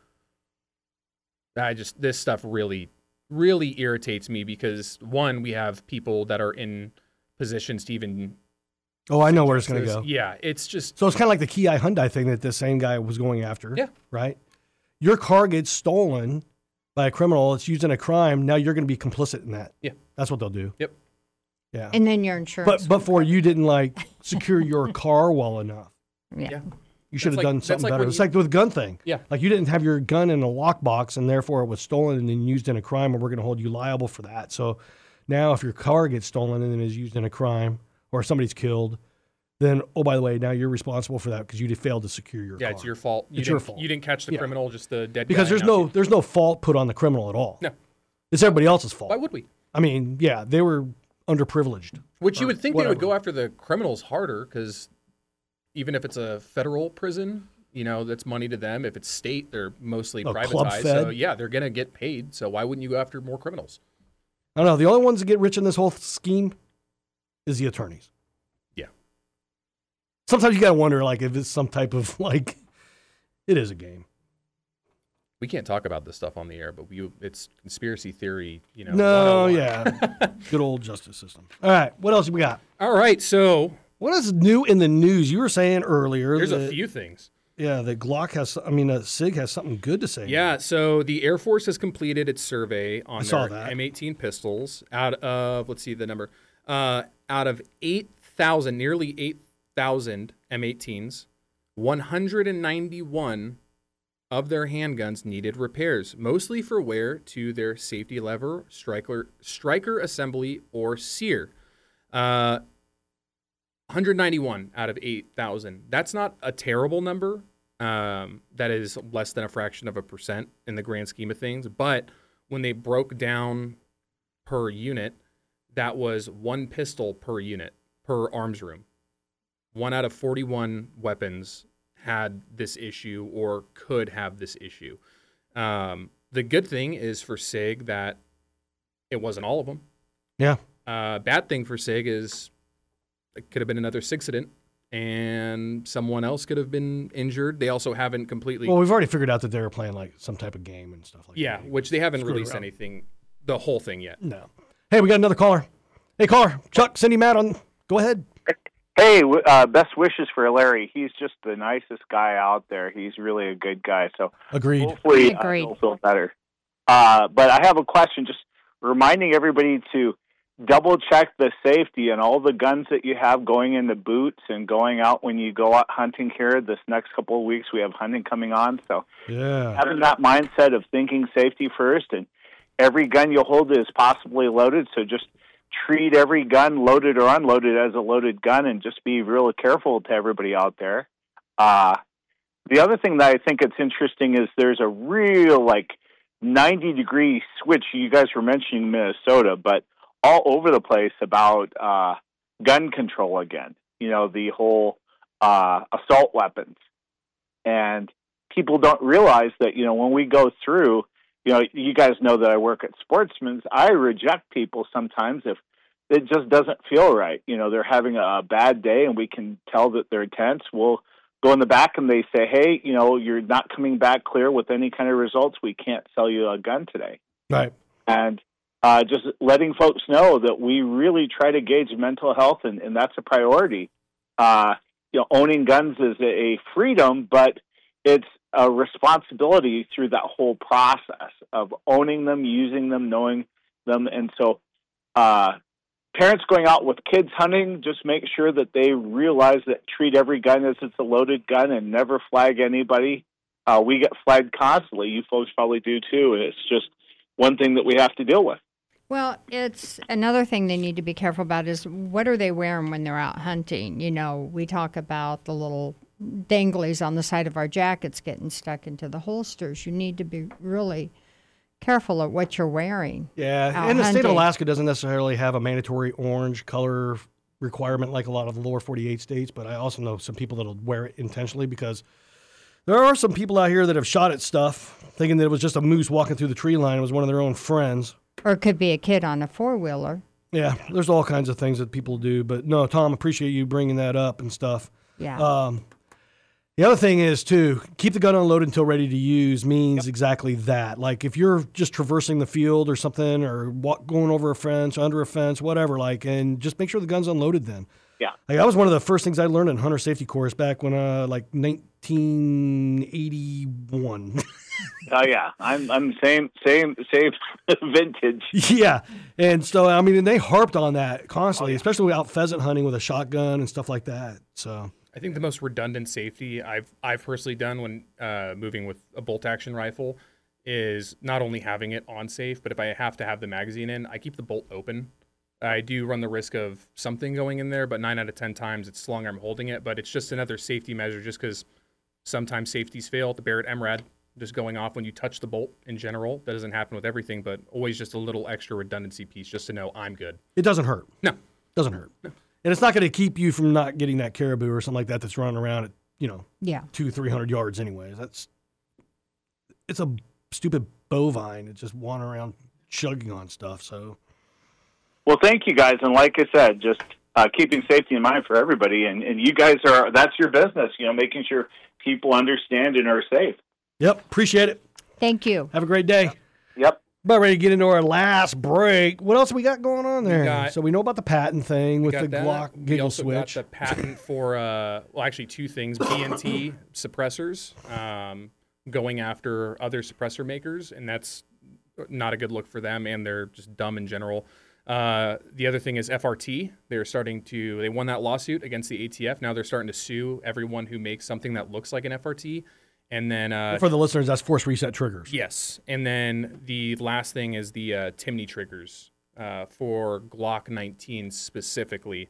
This stuff really, really irritates me because, one, we have people that are in positions to even... Oh, I know where it's going to go. Yeah, it's just... So it's kind of like the Kia Hyundai thing that the same guy was going after. Yeah. Right? Your car gets stolen by a criminal. It's used in a crime. Now you're going to be complicit in that. Yeah. That's what they'll do. Yep. Yeah. And then your insurance. But before you didn't like secure your car well enough. Yeah. You should have done something better. It's when like with the gun thing. Yeah. Like you didn't have your gun in a lockbox and therefore it was stolen and then used in a crime, and we're going to hold you liable for that. So now if your car gets stolen and then is used in a crime or somebody's killed, then, oh, by the way, now you're responsible for that because you failed to secure your car. Yeah, it's your fault. It's your fault. You didn't catch the criminal, just the dead because guy. Because there's no fault put on the criminal at all. No. It's everybody else's fault. Why would we? I mean, yeah, they were underprivileged. Which you would think they would go after the criminals harder because even if it's a federal prison, that's money to them. If it's state, they're mostly privatized. So, yeah, they're going to get paid. So why wouldn't you go after more criminals? I don't know. The only ones that get rich in this whole scheme is the attorneys. Yeah. Sometimes you got to wonder, like, if it's some type of, like, it is a game. We can't talk about this stuff on the air, but it's conspiracy theory, No, yeah. Good old justice system. All right. What else we got? All right. So what is new in the news? You were saying earlier. There's a few things. Yeah, the Glock SIG has something good to say. Yeah, so the Air Force has completed its survey on their that. M18 pistols out of, let's see the number, out of 8,000, nearly 8,000 M18s, 191 of their handguns needed repairs, mostly for wear to their safety lever, striker assembly, or sear. 191 out of 8,000. That's not a terrible number. That is less than a fraction of a percent in the grand scheme of things. But when they broke down per unit, that was 1 pistol per unit, per arms room. 1 out of 41 weapons had this issue or could have this issue. The good thing is for SIG that it wasn't all of them. Yeah. Bad thing for SIG is it could have been another accident and someone else could have been injured. They also haven't completely... Well, we've already figured out that they were playing like some type of game and stuff like that. Yeah, which they haven't Screwed released around. anything, the whole thing yet. No. Hey, we got another caller. Hey, caller. Chuck, Cindy, Matt, go ahead. Hey, best wishes for Larry. He's just the nicest guy out there. He's really a good guy. So agreed. Hopefully he'll feel better. But I have a question, just reminding everybody to double check the safety and all the guns that you have going in the boots and going out when you go out hunting here. This next couple of weeks we have hunting coming on. So having that mindset of thinking safety first, and every gun you hold is possibly loaded. So just treat every gun, loaded or unloaded, as a loaded gun, and just be real careful to everybody out there. The other thing that I think it's interesting is there's a real 90-degree switch. You guys were mentioning Minnesota, but all over the place about gun control again. You know, the whole assault weapons. And people don't realize that, when we go through, you guys know that I work at Sportsman's. I reject people sometimes if it just doesn't feel right. They're having a bad day and we can tell that they're tense. We'll go in the back and they say, hey, you're not coming back clear with any kind of results. We can't sell you a gun today. Right. And just letting folks know that we really try to gauge mental health, and that's a priority. Owning guns is a freedom, but it's a responsibility through that whole process of owning them, using them, knowing them. And so parents going out with kids hunting, just make sure that they realize that treat every gun as it's a loaded gun and never flag anybody. We get flagged constantly. You folks probably do too. And it's just one thing that we have to deal with. Well, it's another thing they need to be careful about is what are they wearing when they're out hunting? We talk about the little danglies on the side of our jackets getting stuck into the holsters. You need to be really careful of what you're wearing. Yeah, and the state of Alaska doesn't necessarily have a mandatory orange color requirement like a lot of the lower 48 states, but I also know some people that'll wear it intentionally because there are some people out here that have shot at stuff thinking that it was just a moose walking through the tree line. It was one of their own friends. Or it could be a kid on a four-wheeler. Yeah, there's all kinds of things that people do. But no, Tom, appreciate you bringing that up and stuff. Yeah. The other thing is, too, keep the gun unloaded until ready to use means exactly that. Like if you're just traversing the field or something or going over a fence, under a fence, whatever, and just make sure the gun's unloaded then. Yeah. That was one of the first things I learned in hunter safety course back when 1981. Oh yeah, I'm same vintage. Yeah, and so and they harped on that constantly, especially out pheasant hunting with a shotgun and stuff like that. So I think the most redundant safety I've personally done when moving with a bolt action rifle is not only having it on safe, but if I have to have the magazine in, I keep the bolt open. I do run the risk of something going in there, but 9 out of 10 times it's long arm holding it. But it's just another safety measure, just because sometimes safeties fail. The Barrett MRAD just going off when you touch the bolt in general. That doesn't happen with everything, but always just a little extra redundancy piece just to know I'm good. It doesn't hurt. No. Doesn't hurt. No. And it's not going to keep you from not getting that caribou or something like that that's running around at, 200-300 yards anyways. It's a stupid bovine. It's just wandering around chugging on stuff, so. Well, thank you guys. And like I said, just keeping safety in mind for everybody. And you guys that's your business, making sure people understand and are safe. Yep. Appreciate it. Thank you. Have a great day. Yep. About ready to get into our last break. What else we got going on there? So we know about the patent thing with the Glock Giggle we also Switch. Got the patent for, actually two things, BNT suppressors, going after other suppressor makers, and that's not a good look for them, and they're just dumb in general. The other thing is FRT. They won that lawsuit against the ATF. Now they're starting to sue everyone who makes something that looks like an FRT. And then for the listeners, that's force reset triggers. Yes. And then the last thing is the Timney triggers for Glock 19 specifically.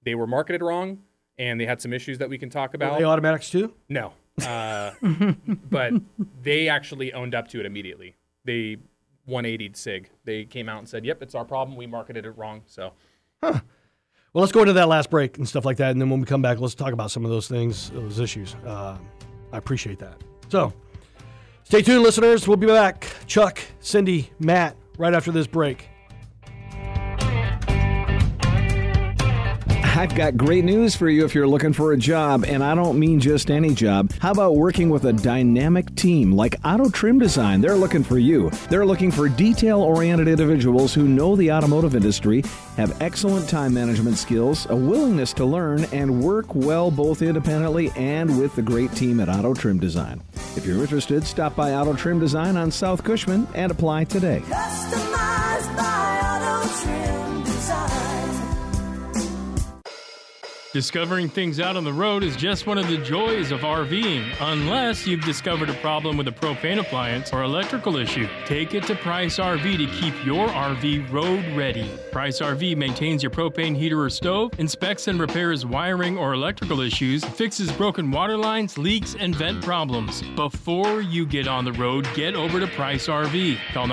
They were marketed wrong, and they had some issues that we can talk about. Were they automatics too? No. But they actually owned up to it immediately. They 180'd SIG. They came out and said, yep, it's our problem. We marketed it wrong. So, Well, let's go into that last break and stuff like that. And then when we come back, let's talk about some of those things, those issues. I appreciate that. So stay tuned, listeners. We'll be back. Chuck, Cindy, Matt, right after this break. I've got great news for you if you're looking for a job, and I don't mean just any job. How about working with a dynamic team like Auto Trim Design? They're looking for you. They're looking for detail-oriented individuals who know the automotive industry, have excellent time management skills, a willingness to learn, and work well both independently and with the great team at Auto Trim Design. If you're interested, stop by Auto Trim Design on South Cushman and apply today. Customized by Auto Trim Design. Discovering things out on the road is just one of the joys of RVing, unless you've discovered a problem with a propane appliance or electrical issue. Take it to Price RV to keep your RV road ready. Price RV maintains your propane heater or stove, inspects and repairs wiring or electrical issues, fixes broken water lines, leaks, and vent problems. Before you get on the road, get over to Price RV. Call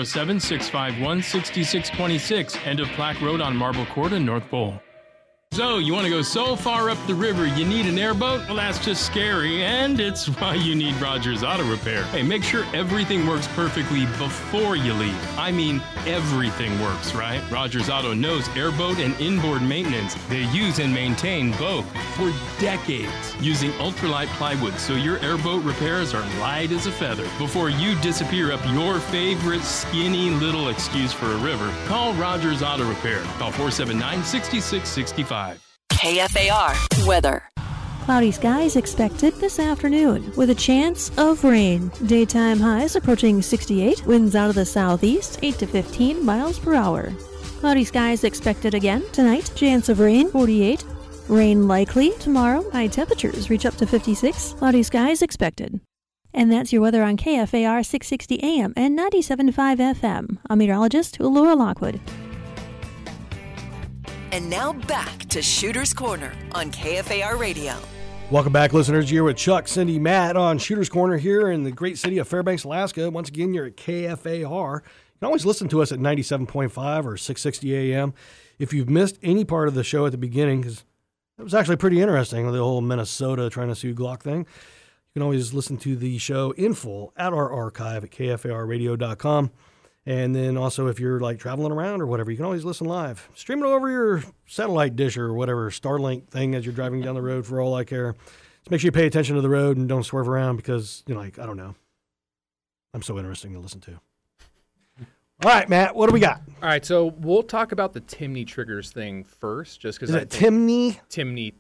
907-651-6626, end of Plaque Road on Marble Court in North Pole. So, you want to go so far up the river you need an airboat? Well, that's just scary, and it's why you need Rogers Auto Repair. Hey, make sure everything works perfectly before you leave. I mean, everything works, right? Rogers Auto knows airboat and inboard maintenance. They use and maintain both for decades, using ultralight plywood so your airboat repairs are light as a feather. Before you disappear up your favorite skinny little excuse for a river, call Rogers Auto Repair. Call 479-6665. KFAR weather. Cloudy skies expected this afternoon with a chance of rain. Daytime highs approaching 68, winds out of the southeast 8 to 15 miles per hour. Cloudy skies expected again tonight, chance of rain 48. Rain likely tomorrow, high temperatures reach up to 56, cloudy skies expected. And that's your weather on KFAR 660 AM and 97.5 FM. I'm meteorologist Laura Lockwood. And now back to Shooter's Corner on KFAR Radio. Welcome back, listeners. You're with Chuck, Cindy, Matt on Shooter's Corner here in the great city of Fairbanks, Alaska. Once again, you're at KFAR. You can always listen to us at 97.5 or 660 AM. If you've missed any part of the show at the beginning, because it was actually pretty interesting, the whole Minnesota trying to sue Glock thing, you can always listen to the show in full at our archive at kfarradio.com. And then also, if you're like traveling around or whatever, you can always listen live. Stream it over your satellite dish or whatever Starlink thing as you're driving down the road for all I care. Just make sure you pay attention to the road and don't swerve around because, I don't know. I'm so interesting to listen to. All right, Matt, what do we got? All right, so we'll talk about the Timney triggers thing first, just because. Is it Timney? Timney,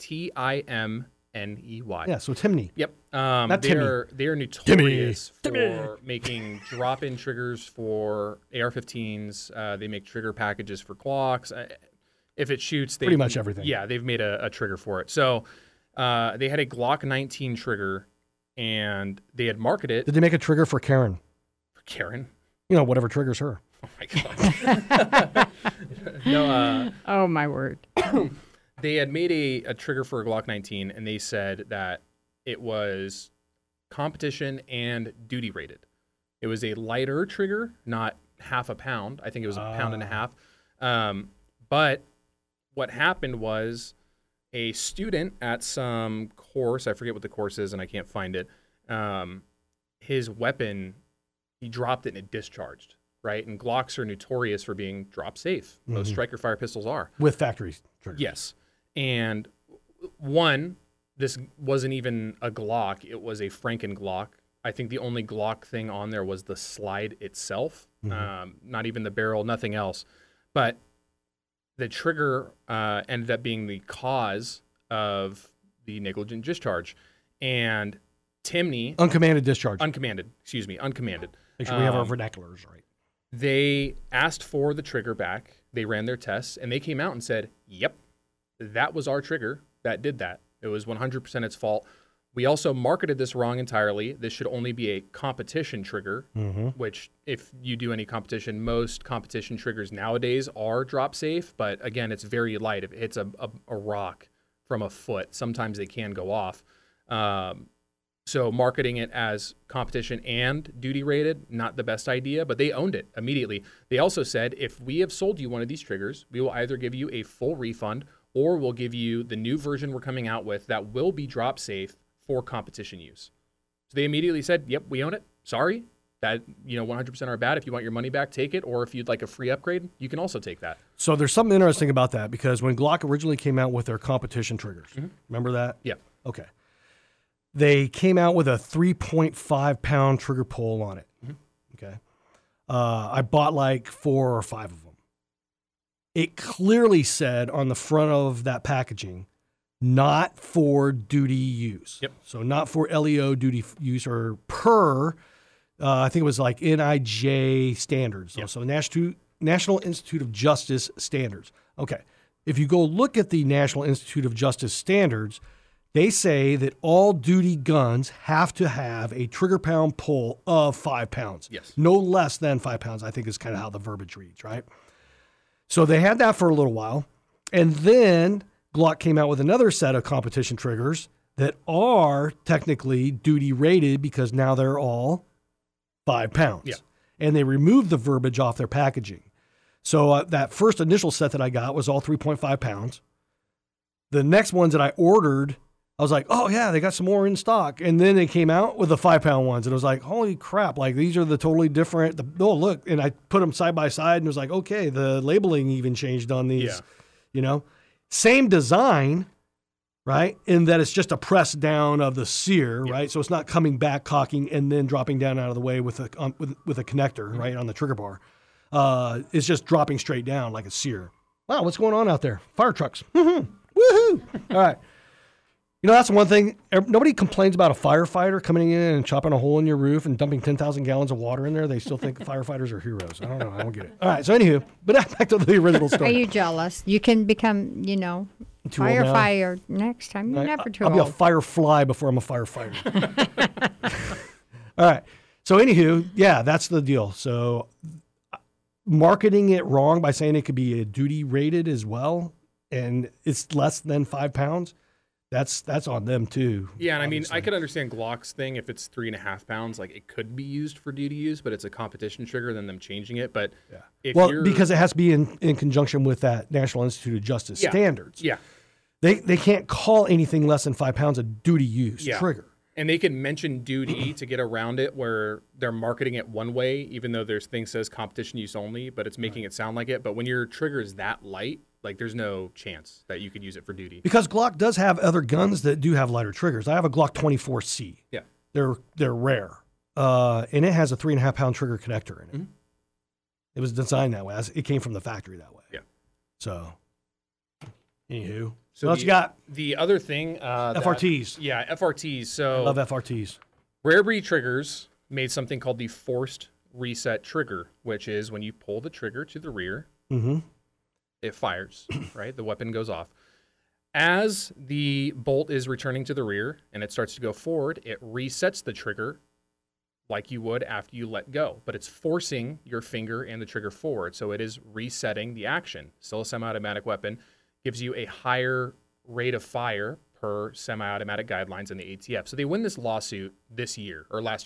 Timney. Yeah, so Timney. Yep. Not they Timmy. are notorious Timmy. for making drop-in triggers for AR-15s. They make trigger packages for Glocks. If it shoots, Pretty much everything. Yeah, they've made a trigger for it. So they had a Glock 19 trigger, and they had marketed it. Did they make a trigger for Karen? For Karen? Whatever triggers her. Oh, my God. No. Oh, my word. They had made a trigger for a Glock 19, and they said that it was competition and duty rated. It was a lighter trigger, not half a pound. I think it was a pound and a half. But what happened was a student at some course, I forget what the course is, and I can't find it, his weapon, he dropped it and it discharged, right? And Glocks are notorious for being drop safe. Most striker fire pistols are. With factory triggers. Yes. And one, this wasn't even a Glock. It was a Franken Glock. I think the only Glock thing on there was the slide itself, not even the barrel, nothing else. But the trigger ended up being the cause of the negligent discharge. And Timney... Uncommanded discharge. Uncommanded. Make sure we have our vernaculars right. They asked for the trigger back. They ran their tests, and they came out and said, yep, that was our trigger that did that. It was 100% its fault. We also marketed this wrong entirely. This should only be a competition trigger, which if you do any competition, most competition triggers nowadays are drop safe. But again, it's very light. If it hits a rock from a foot, sometimes they can go off. So marketing it as competition and duty rated, not the best idea, but they owned it immediately. They also said, if we have sold you one of these triggers, we will either give you a full refund or we'll give you the new version we're coming out with that will be drop safe for competition use. So they immediately said, yep, we own it. Sorry. That, 100% are bad. If you want your money back, take it. Or if you'd like a free upgrade, you can also take that. So there's something interesting about that, because when Glock originally came out with their competition triggers, remember that? Yeah. Okay. They came out with a 3.5 pound trigger pull on it. Okay. I bought like 4 or 5 of them. It clearly said on the front of that packaging, not for duty use. Yep. So not for LEO duty use or per, I think it was like NIJ standards. Yep. So National Institute of Justice standards. Okay. If you go look at the National Institute of Justice standards, they say that all duty guns have to have a trigger pound pull of 5 pounds. Yes. No less than 5 pounds, I think is kind of how the verbiage reads, right? So they had that for a little while. And then Glock came out with another set of competition triggers that are technically duty rated because now they're all 5 pounds. Yeah. And they removed the verbiage off their packaging. So that first initial set that I got was all 3.5 pounds. The next ones that I ordered, I was like, oh, yeah, they got some more in stock. And then they came out with the 5 pound ones. And it was like, holy crap, like these are the totally different. Oh, look. And I put them side by side and it was like, okay, the labeling even changed on these, Same design, right? In that it's just a press down of the sear, right? So it's not coming back, cocking, and then dropping down out of the way with a connector, right, on the trigger bar. It's just dropping straight down like a sear. Wow, what's going on out there? Fire trucks. Woohoo! All right. That's one thing. Nobody complains about a firefighter coming in and chopping a hole in your roof and dumping 10,000 gallons of water in there. They still think firefighters are heroes. I don't know. I don't get it. All right. So anywho, but back to the original story. Are you jealous? You can become, Too old firefighter next time. You're never too I'll old. be a firefly before I'm a firefighter. All right. So anywho, yeah, that's the deal. So marketing it wrong by saying it could be a duty rated as well, and it's less than 5 pounds. That's on them too. Yeah, and obviously. I could understand Glock's thing if it's 3.5 pounds, like it could be used for duty use, but it's a competition trigger, then them changing it. But because it has to be in conjunction with that National Institute of Justice standards. Yeah, they can't call anything less than 5 pounds a duty use trigger. And they can mention duty to get around it, where they're marketing it one way, even though there's things says competition use only, but it's making it sound like it. But when your trigger is that light, like there's no chance that you could use it for duty. Because Glock does have other guns that do have lighter triggers. I have a Glock 24C. Yeah. They're rare. And it has a 3.5 pound trigger connector in it. It was designed that way. It came from the factory that way. Yeah. So, anywho. So what else you got? The other thing. FRTs. FRTs. So I love FRTs. Rare Breed Triggers made something called the forced reset trigger, which is when you pull the trigger to the rear, it fires, right? The weapon goes off. As the bolt is returning to the rear and it starts to go forward, it resets the trigger like you would after you let go. But it's forcing your finger and the trigger forward. So it is resetting the action. Still a semi-automatic weapon. Gives you a higher rate of fire per semi-automatic guidelines in the ATF. So they win this lawsuit last year,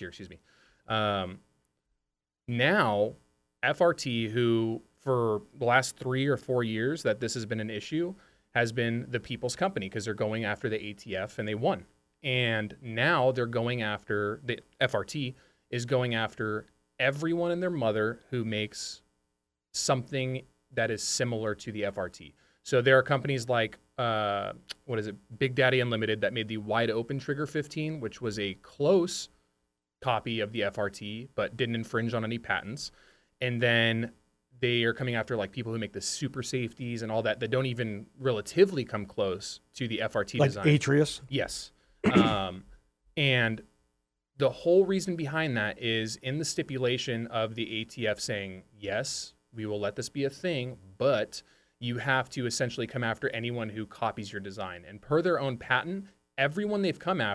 now, FRT, who for the last 3 or 4 years that this has been an issue, has been the people's company because they're going after the ATF and they won. And now they're going after, the FRT is going after everyone and their mother who makes something that is similar to the FRT. So there are companies like, Big Daddy Unlimited that made the wide open Trigger 15, which was a close copy of the FRT, but didn't infringe on any patents. And then they are coming after like people who make the super safeties and all that don't even relatively come close to the FRT like design. Atrius? Yes. And the whole reason behind that is in the stipulation of the ATF saying, yes, we will let this be a thing, but you have to essentially come after anyone who copies your design. And per their own patent, everyone they've come after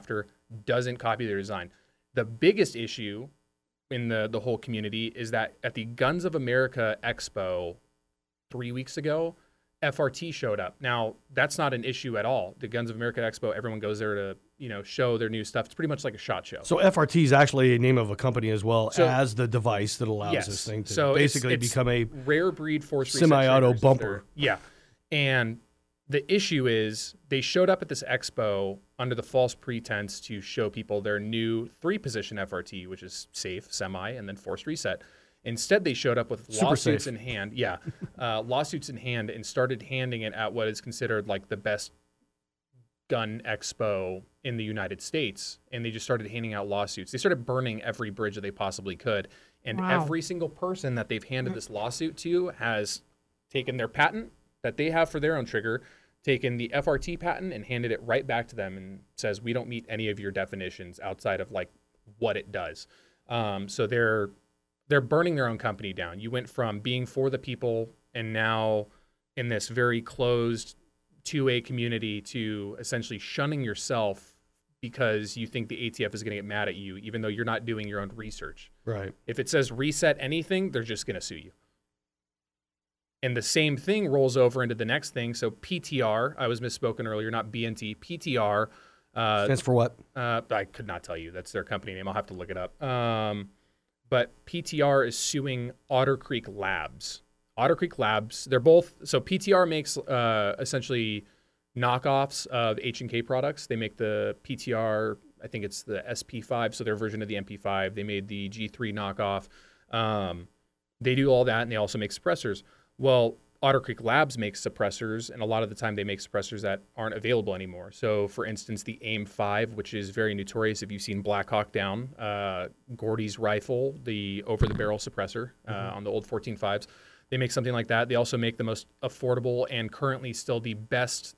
doesn't copy their design. The biggest issue in the whole community is that at the Guns of America Expo 3 weeks ago, FRT showed up. Now, that's not an issue at all. The Guns of America Expo, everyone goes there to, show their new stuff. It's pretty much like a SHOT Show. So FRT is actually a name of a company as well as the device that allows this thing to basically become a rare breed force semi-auto bumper. Yeah. And the issue is they showed up at this expo under the false pretense to show people their new 3-position FRT, which is safe, semi, and then forced reset. Instead, they showed up with lawsuits in hand. Yeah, lawsuits in hand, and started handing it at what is considered like the best gun expo in the United States. And they just started handing out lawsuits. They started burning every bridge that they possibly could. And every single person that they've handed this lawsuit to has taken their patent that they have for their own trigger, taken the FRT patent and handed it right back to them and says, we don't meet any of your definitions outside of like what it does. So they're burning their own company down. You went from being for the people and now in this very closed 2A community to essentially shunning yourself because you think the ATF is going to get mad at you, even though you're not doing your own research. Right. If it says reset anything, they're just going to sue you. And the same thing rolls over into the next thing. So PTR, I was misspoken earlier, not BNT. PTR. Stands for what? I could not tell you. That's their company name. I'll have to look it up. But PTR is suing Otter Creek Labs. Otter Creek Labs, they're both, so PTR makes essentially knockoffs of H&K products. They make the PTR, I think it's the SP5, so their version of the MP5. They made the G3 knockoff. They do all that, and they also make suppressors. Well, Otter Creek Labs makes suppressors, and a lot of the time they make suppressors that aren't available anymore. So, for instance, the AIM-5, which is very notorious if you've seen Black Hawk Down, Gordy's rifle, the over-the-barrel suppressor on the old 14.5s. They make something like that. They also make the most affordable and currently still the best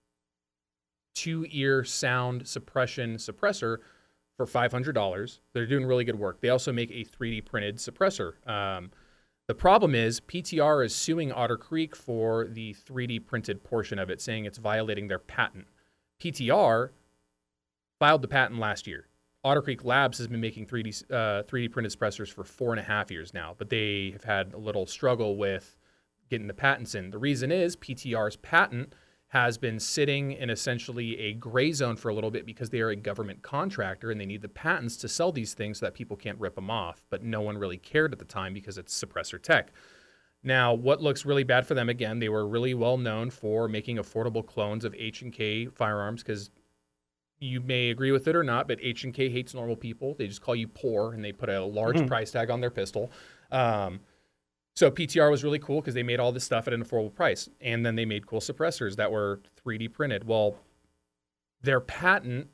2-ear sound suppression suppressor for $500. They're doing really good work. They also make a 3D printed suppressor. The problem is PTR is suing Otter Creek for the 3D printed portion of it, saying it's violating their patent. PTR filed the patent last year. Otter Creek Labs has been making 3D printed suppressors for 4.5 years now, but they have had a little struggle with getting the patents in. The reason is PTR's patent has been sitting in essentially a gray zone for a little bit because they are a government contractor and they need the patents to sell these things so that people can't rip them off. But no one really cared at the time because it's suppressor tech. Now, what looks really bad for them, again, they were really well known for making affordable clones of H&K firearms because you may agree with it or not, but H&K hates normal people. They just call you poor and they put a large price tag on their pistol. So PTR was really cool because they made all this stuff at an affordable price. And then they made cool suppressors that were 3D printed. Well, their patent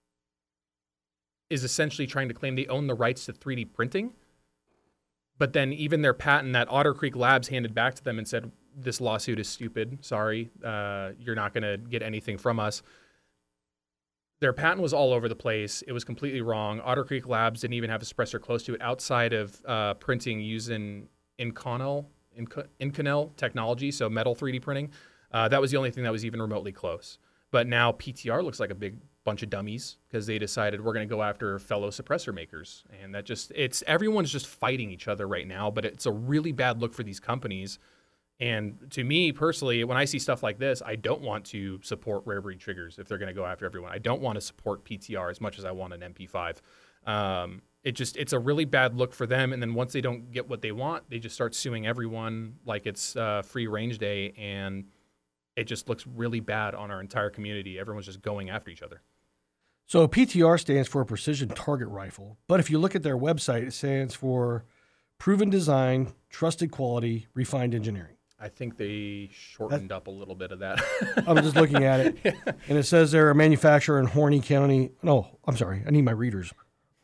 is essentially trying to claim they own the rights to 3D printing. But then even their patent that Otter Creek Labs handed back to them and said, this lawsuit is stupid. Sorry, you're not going to get anything from us. Their patent was all over the place. It was completely wrong. Otter Creek Labs didn't even have a suppressor close to it outside of printing using Inconel technology, so metal 3D printing. That was the only thing that was even remotely close. But now PTR looks like a big bunch of dummies because they decided we're going to go after fellow suppressor makers. And that just, everyone's just fighting each other right now, but it's a really bad look for these companies. And to me personally, when I see stuff like this, I don't want to support rare breed triggers if they're going to go after everyone. I don't want to support PTR as much as I want an MP5. It's a really bad look for them. And then once they don't get what they want, they just start suing everyone like it's free range day. And it just looks really bad on our entire community. Everyone's just going after each other. So PTR stands for Precision Target Rifle. But if you look at their website, it stands for Proven Design, Trusted Quality, Refined Engineering. I think they shortened up a little bit of that. I'm just looking at it. Yeah. And it says they're a manufacturer in Horry County. No, I'm sorry. I need my readers.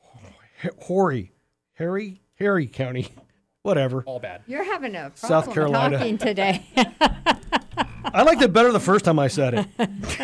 Harry County. Whatever. All bad. You're having a problem South Carolina. talking today. I liked it better the first time I said it.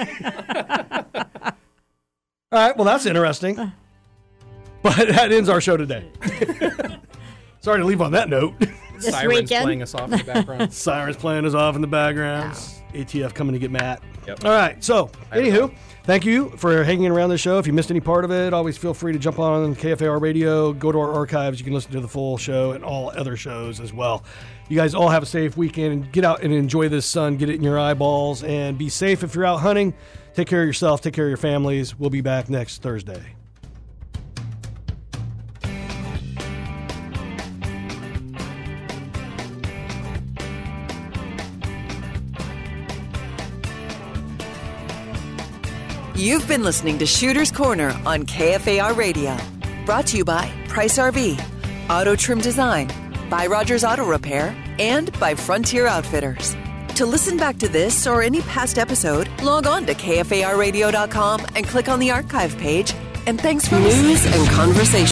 All right. Well, that's interesting. But that ends our show today. Sorry to leave on that note. this Sirens weekend. playing us off in the background. Sirens playing us off in the background. ATF coming to get Matt. Yep. All right. So, anywho, thank you for hanging around the show. If you missed any part of it, always feel free to jump on KFAR Radio, go to our archives. You can listen to the full show and all other shows as well. You guys all have a safe weekend and get out and enjoy this sun. Get it in your eyeballs and be safe if you're out hunting. Take care of yourself. Take care of your families. We'll be back next Thursday. You've been listening to Shooter's Corner on KFAR Radio. Brought to you by Price RV, Auto Trim Design, by Rogers Auto Repair, and by Frontier Outfitters. To listen back to this or any past episode, log on to KFARradio.com and click on the archive page. And thanks for listening. News and conversation.